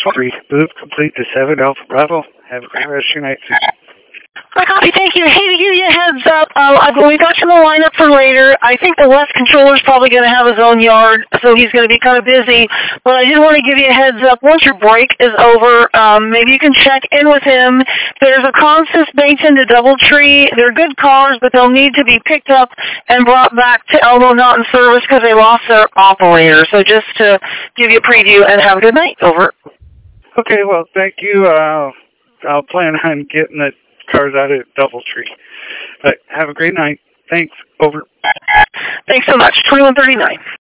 3, move complete to 7 Alpha Bravo. Have a great rest of your night. I copy, thank you. Hey, to give you a heads up, we got you the lineup for later. I think the West controller's probably going to have his own yard, so he's going to be kind of busy. But I did want to give you a heads up. Once your break is over, maybe you can check in with him. There's a Consist Basin to Doubletree. They're good cars, but they'll need to be picked up and brought back to Elmo not in service because they lost their operator. So just to give you a preview and have a good night. Over. Okay, well, thank you. I'll plan on getting the cars out of Doubletree. But have a great night. Thanks. Over. Thanks so much. 2139.